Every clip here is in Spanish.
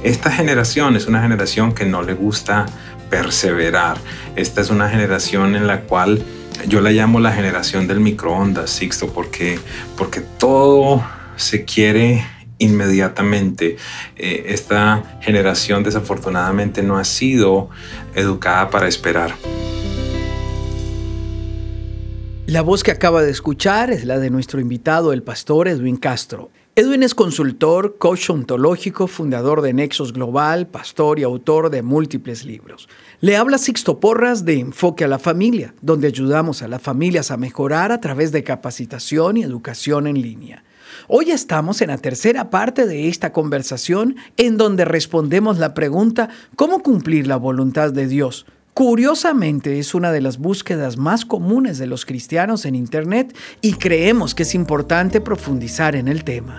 esta generación es una generación que no le gusta perseverar. Esta es una generación en la cual yo la llamo la generación del microondas, Sixto, porque todo se quiere inmediatamente. Esta generación desafortunadamente no ha sido educada para esperar. La voz que acaba de escuchar es la de nuestro invitado, el pastor Edwin Castro. Edwin es consultor, coach ontológico, fundador de Nexos Global, pastor y autor de múltiples libros. Le habla Sixto Porras de Enfoque a la Familia, donde ayudamos a las familias a mejorar a través de capacitación y educación en línea. Hoy estamos en la tercera parte de esta conversación en donde respondemos la pregunta ¿cómo cumplir la voluntad de Dios? Curiosamente, es una de las búsquedas más comunes de los cristianos en Internet y creemos que es importante profundizar en el tema.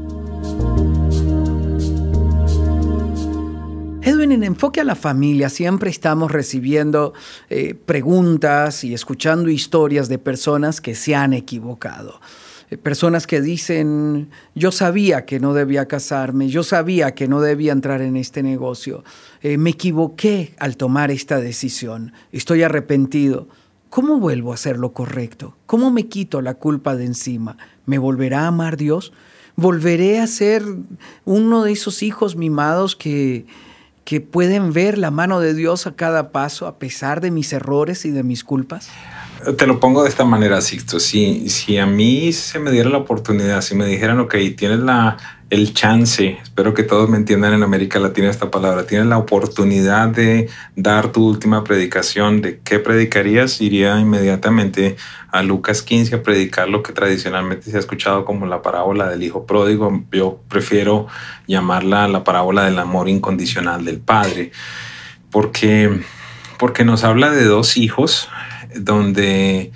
Edwin, en Enfoque a la Familia siempre estamos recibiendo preguntas y escuchando historias de personas que se han equivocado. Personas que dicen, yo sabía que no debía casarme, yo sabía que no debía entrar en este negocio, me equivoqué al tomar esta decisión, estoy arrepentido. ¿Cómo vuelvo a hacer lo correcto? ¿Cómo me quito la culpa de encima? ¿Me volverá a amar Dios? ¿Volveré a ser uno de esos hijos mimados que pueden ver la mano de Dios a cada paso a pesar de mis errores y de mis culpas? Te lo pongo de esta manera, Sixto. Si a mí se me diera la oportunidad, si me dijeran, ok, tienes el chance, espero que todos me entiendan en América Latina esta palabra, tienes la oportunidad de dar tu última predicación, ¿de qué predicarías? Iría inmediatamente a Lucas 15 a predicar lo que tradicionalmente se ha escuchado como la parábola del hijo pródigo. Yo prefiero llamarla la parábola del amor incondicional del padre, porque nos habla de dos hijos donde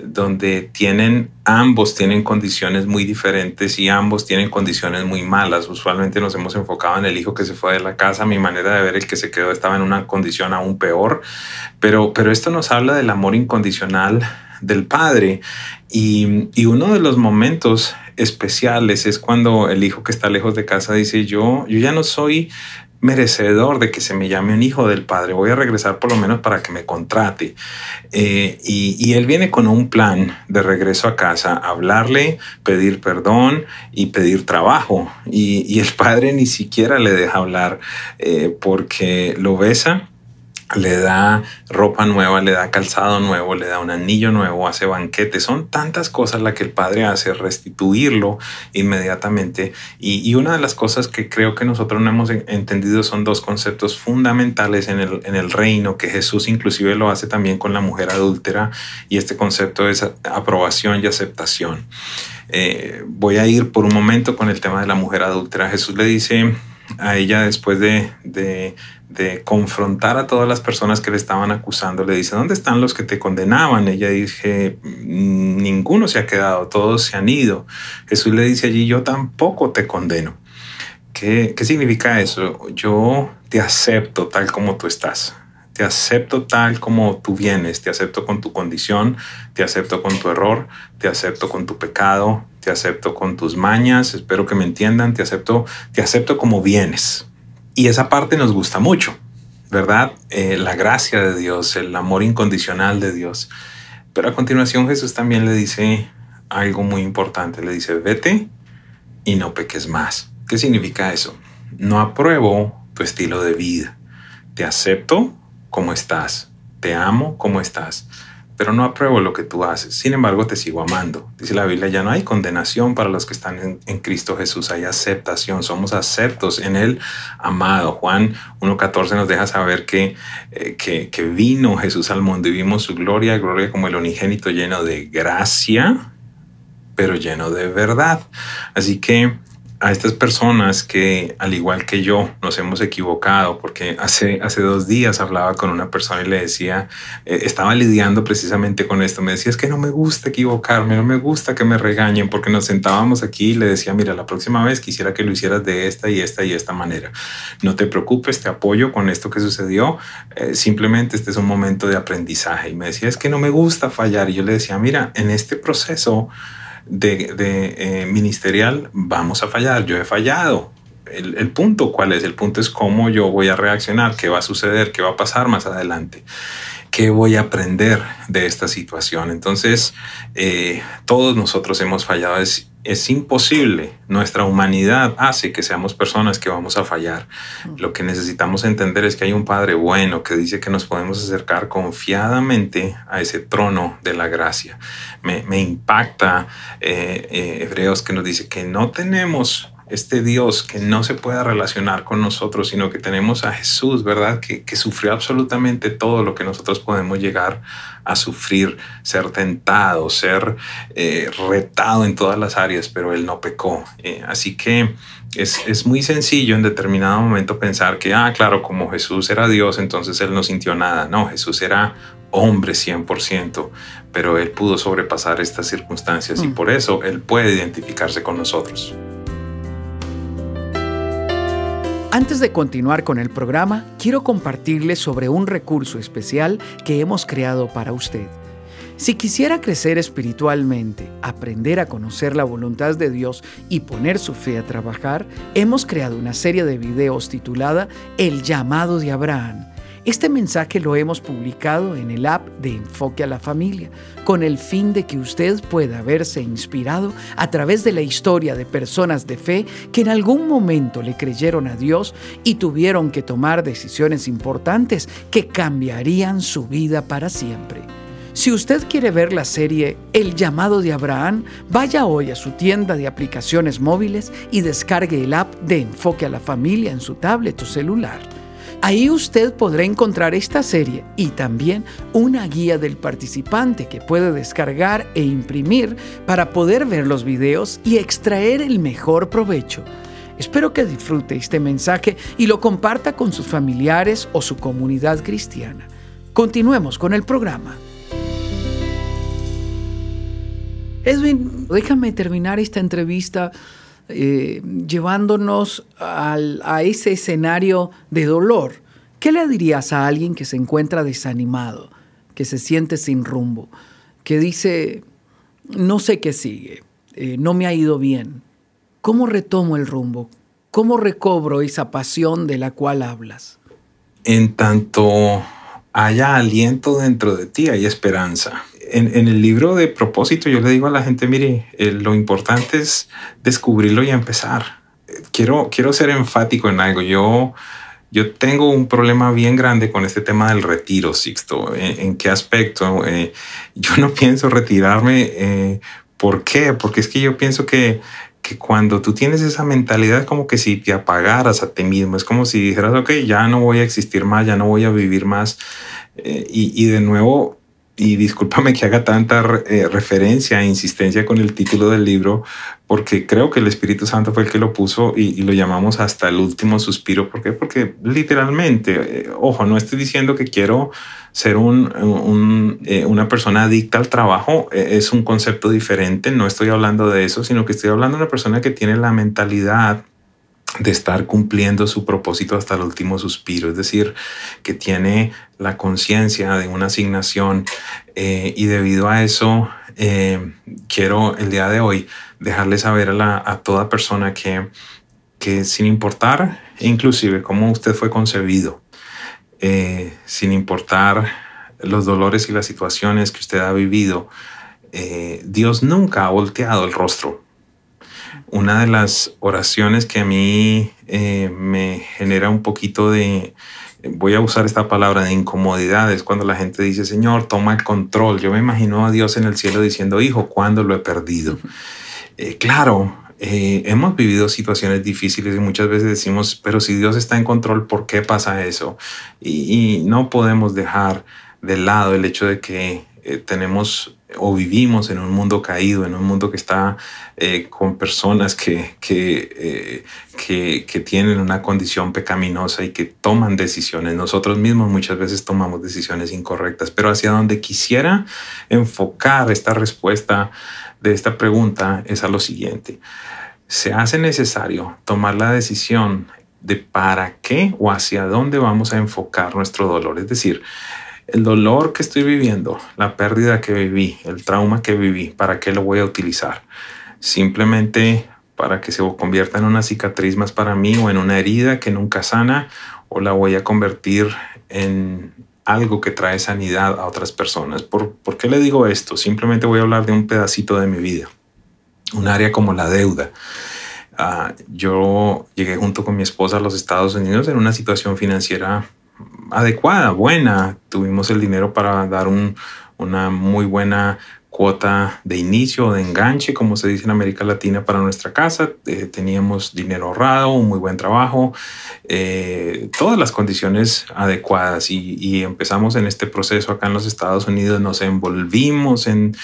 ambos tienen condiciones muy diferentes y ambos tienen condiciones muy malas. Usualmente nos hemos enfocado en el hijo que se fue de la casa. A mi manera de ver, el que se quedó estaba en una condición aún peor, pero esto nos habla del amor incondicional del padre y uno de los momentos especiales es cuando el hijo que está lejos de casa dice, yo ya no soy merecedor de que se me llame un hijo del padre, voy a regresar por lo menos para que me contrate. Y él viene con un plan de regreso a casa, hablarle, pedir perdón y pedir trabajo. Y el padre ni siquiera le deja hablar porque lo besa, le da ropa nueva, le da calzado nuevo, le da un anillo nuevo, hace banquete. Son tantas cosas las que el padre hace, restituirlo inmediatamente. Y una de las cosas que creo que nosotros no hemos entendido son dos conceptos fundamentales en el reino, que Jesús inclusive lo hace también con la mujer adúltera, y este concepto es aprobación y aceptación. Voy a ir por un momento con el tema de la mujer adúltera. Jesús le dice a ella, después de confrontar a todas las personas que le estaban acusando, le dice, ¿dónde están los que te condenaban? Ella dice, ninguno se ha quedado, todos se han ido. Jesús le dice allí, yo tampoco te condeno. ¿Qué significa eso? Yo te acepto tal como tú estás. Te acepto tal como tú vienes, te acepto con tu condición, te acepto con tu error, te acepto con tu pecado, te acepto con tus mañas, espero que me entiendan, te acepto como vienes. Y esa parte nos gusta mucho, ¿verdad? La gracia de Dios, el amor incondicional de Dios. Pero a continuación Jesús también le dice algo muy importante, le dice, vete y no peques más. ¿Qué significa eso? No apruebo tu estilo de vida, te acepto como estás, te amo como estás, pero no apruebo lo que tú haces. Sin embargo, te sigo amando. Dice la Biblia, ya no hay condenación para los que están en Cristo Jesús, hay aceptación, somos aceptos en el amado. Juan 1:14 nos deja saber que vino Jesús al mundo y vimos su gloria como el unigénito, lleno de gracia, pero lleno de verdad. Así que a estas personas que, al igual que yo, nos hemos equivocado, porque hace 2 días hablaba con una persona y le decía, estaba lidiando precisamente con esto, me decía, es que no me gusta equivocarme, no me gusta que me regañen, porque nos sentábamos aquí y le decía, mira, la próxima vez quisiera que lo hicieras de esta y esta y esta manera. No te preocupes, te apoyo con esto que sucedió, simplemente este es un momento de aprendizaje. Y me decía, es que no me gusta fallar. Y yo le decía, mira, en este proceso de ministerial vamos a fallar, yo he fallado, el punto, ¿cuál es? El punto es cómo yo voy a reaccionar, qué va a suceder, qué va a pasar más adelante. ¿Qué voy a aprender de esta situación? Entonces, todos nosotros hemos fallado. Es imposible. Nuestra humanidad hace que seamos personas que vamos a fallar. Lo que necesitamos entender es que hay un Padre bueno que dice que nos podemos acercar confiadamente a ese trono de la gracia. Me impacta Hebreos, que nos dice que no tenemos este Dios que no se pueda relacionar con nosotros, sino que tenemos a Jesús, ¿verdad? Que sufrió absolutamente todo lo que nosotros podemos llegar a sufrir, ser tentado, ser retado en todas las áreas, pero Él no pecó. Así que es muy sencillo en determinado momento pensar que, claro, como Jesús era Dios, entonces Él no sintió nada. No, Jesús era hombre 100%, pero Él pudo sobrepasar estas circunstancias y por eso Él puede identificarse con nosotros. Antes de continuar con el programa, quiero compartirles sobre un recurso especial que hemos creado para usted. Si quisiera crecer espiritualmente, aprender a conocer la voluntad de Dios y poner su fe a trabajar, hemos creado una serie de videos titulada El llamado de Abraham. Este mensaje lo hemos publicado en el app de Enfoque a la Familia, con el fin de que usted pueda verse inspirado a través de la historia de personas de fe que en algún momento le creyeron a Dios y tuvieron que tomar decisiones importantes que cambiarían su vida para siempre. Si usted quiere ver la serie El llamado de Abraham, vaya hoy a su tienda de aplicaciones móviles y descargue el app de Enfoque a la Familia en su tablet o celular. Ahí usted podrá encontrar esta serie y también una guía del participante que puede descargar e imprimir para poder ver los videos y extraer el mejor provecho. Espero que disfrute este mensaje y lo comparta con sus familiares o su comunidad cristiana. Continuemos con el programa. Edwin, déjame terminar esta entrevista llevándonos a ese escenario de dolor. ¿Qué le dirías a alguien que se encuentra desanimado, que se siente sin rumbo, que dice, no sé qué sigue, no me ha ido bien? ¿Cómo retomo el rumbo? ¿Cómo recobro esa pasión de la cual hablas? En tanto haya aliento dentro de ti, hay esperanza. En el libro de propósito yo le digo a la gente, mire, lo importante es descubrirlo y empezar. Quiero ser enfático en algo. Yo tengo un problema bien grande con este tema del retiro, Sixto. ¿En qué aspecto? Yo no pienso retirarme. ¿Por qué? Porque es que yo pienso que cuando tú tienes esa mentalidad es como que si te apagaras a ti mismo. Es como si dijeras, ok, ya no voy a existir más, ya no voy a vivir más. Y de nuevo... Y discúlpame que haga tanta referencia e insistencia con el título del libro, porque creo que el Espíritu Santo fue el que lo puso y lo llamamos hasta el último suspiro. ¿Por qué? Porque literalmente, ojo, no estoy diciendo que quiero ser una persona adicta al trabajo, es un concepto diferente, no estoy hablando de eso, sino que estoy hablando de una persona que tiene la mentalidad de estar cumpliendo su propósito hasta el último suspiro, es decir, que tiene la conciencia de una asignación y debido a eso quiero el día de hoy dejarle saber a toda persona que sin importar inclusive cómo usted fue concebido, sin importar los dolores y las situaciones que usted ha vivido, Dios nunca ha volteado el rostro. Una de las oraciones que a mí me genera un poquito de, voy a usar esta palabra, de incomodidad, es cuando la gente dice, Señor, toma el control. Yo me imagino a Dios en el cielo diciendo, hijo, ¿cuándo lo he perdido? Claro, hemos vivido situaciones difíciles y muchas veces decimos, pero si Dios está en control, ¿por qué pasa eso? Y no podemos dejar de lado el hecho de que tenemos o vivimos en un mundo caído, en un mundo que está con personas que tienen una condición pecaminosa y que toman decisiones. Nosotros mismos muchas veces tomamos decisiones incorrectas, pero hacia donde quisiera enfocar esta respuesta de esta pregunta es a lo siguiente. Se hace necesario tomar la decisión de para qué o hacia dónde vamos a enfocar nuestro dolor. Es decir, el dolor que estoy viviendo, la pérdida que viví, el trauma que viví, ¿para qué lo voy a utilizar? Simplemente para que se convierta en una cicatriz más para mí o en una herida que nunca sana, o la voy a convertir en algo que trae sanidad a otras personas? ¿Por qué le digo esto? Simplemente voy a hablar de un pedacito de mi vida, un área como la deuda. Yo llegué junto con mi esposa a los Estados Unidos en una situación financiera adecuada, buena. Tuvimos el dinero para dar una muy buena cuota de inicio, de enganche, como se dice en América Latina, para nuestra casa. Teníamos dinero ahorrado, un muy buen trabajo, todas las condiciones adecuadas, y empezamos en este proceso acá en los Estados Unidos. Nos envolvimos en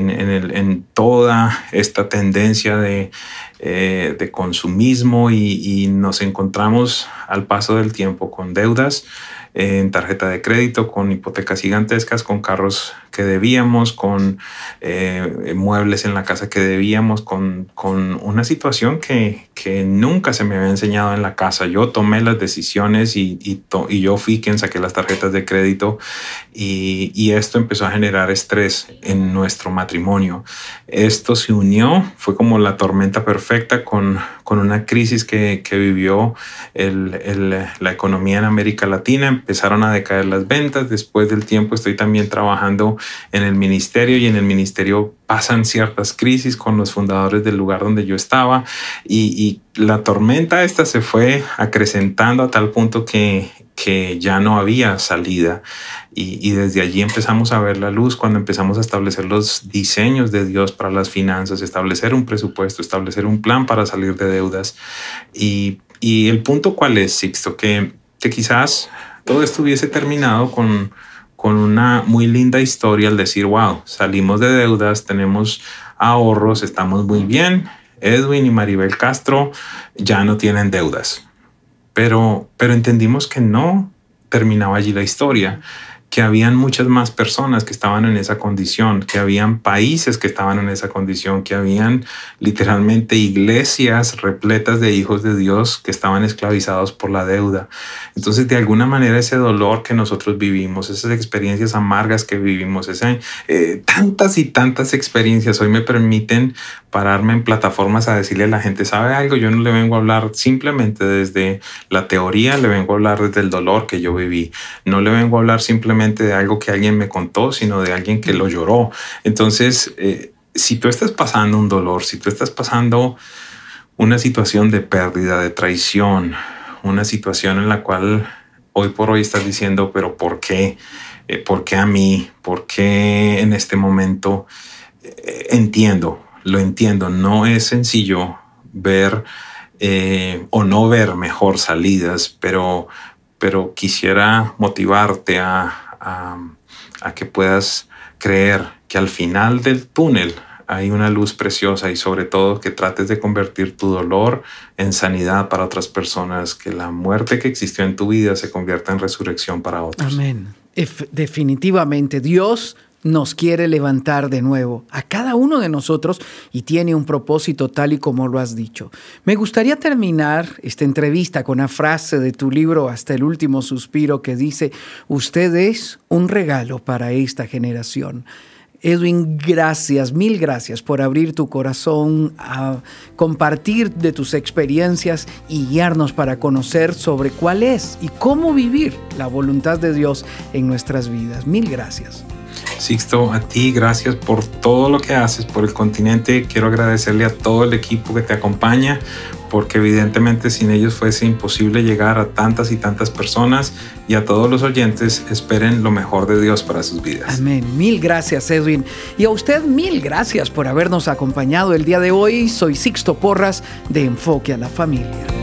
toda esta tendencia de consumismo, y nos encontramos al paso del tiempo con deudas en tarjeta de crédito, con hipotecas gigantescas, con carros que debíamos, con muebles en la casa que debíamos, con una situación que nunca se me había enseñado en la casa. Yo tomé las decisiones y yo fui quien saqué las tarjetas de crédito, y esto empezó a generar estrés en nuestro matrimonio. Esto se unió, fue como la tormenta perfecta con una crisis que vivió la economía en América Latina. Empezaron a decaer las ventas. Después del tiempo estoy también trabajando en el ministerio, y en el ministerio pasan ciertas crisis con los fundadores del lugar donde yo estaba, y la tormenta esta se fue acrecentando a tal punto que ya no había salida, y desde allí empezamos a ver la luz cuando empezamos a establecer los diseños de Dios para las finanzas, establecer un presupuesto, establecer un plan para salir de deudas. Y el punto, ¿cuál es, Sixto? Que quizás todo esto hubiese terminado con una muy linda historia al decir, wow, salimos de deudas, tenemos ahorros, estamos muy bien. Edwin y Maribel Castro ya no tienen deudas. Pero entendimos que no terminaba allí la historia, que habían muchas más personas que estaban en esa condición, que habían países que estaban en esa condición, que habían literalmente iglesias repletas de hijos de Dios que estaban esclavizados por la deuda. Entonces, de alguna manera, ese dolor que nosotros vivimos, esas experiencias amargas que vivimos, tantas y tantas experiencias hoy me permiten pararme en plataformas a decirle a la gente, ¿sabe algo? Yo no le vengo a hablar simplemente desde la teoría, le vengo a hablar desde el dolor que yo viví. No le vengo a hablar simplemente de algo que alguien me contó, sino de alguien que lo lloró. Entonces, si tú estás pasando un dolor, si tú estás pasando una situación de pérdida, de traición, una situación en la cual hoy por hoy estás diciendo, pero ¿por qué? ¿Por qué a mí? ¿Por qué en este momento? Lo entiendo. No es sencillo ver o no ver mejor salidas, pero quisiera motivarte a que puedas creer que al final del túnel hay una luz preciosa, y sobre todo que trates de convertir tu dolor en sanidad para otras personas, que la muerte que existió en tu vida se convierta en resurrección para otros. Amén. Definitivamente Dios nos quiere levantar de nuevo a cada uno de nosotros, y tiene un propósito tal y como lo has dicho. Me gustaría terminar esta entrevista con una frase de tu libro Hasta el último suspiro, que dice: usted es un regalo para esta generación. Edwin, gracias, mil gracias por abrir tu corazón a compartir de tus experiencias y guiarnos para conocer sobre cuál es y cómo vivir la voluntad de Dios en nuestras vidas. Mil gracias. Sixto, a ti gracias por todo lo que haces por el continente. Quiero agradecerle a todo el equipo que te acompaña, porque evidentemente sin ellos fuese imposible llegar a tantas y tantas personas, y a todos los oyentes, esperen lo mejor de Dios para sus vidas. Amén. Mil gracias, Edwin. Y a usted, mil gracias por habernos acompañado el día de hoy. Soy Sixto Porras de Enfoque a la Familia.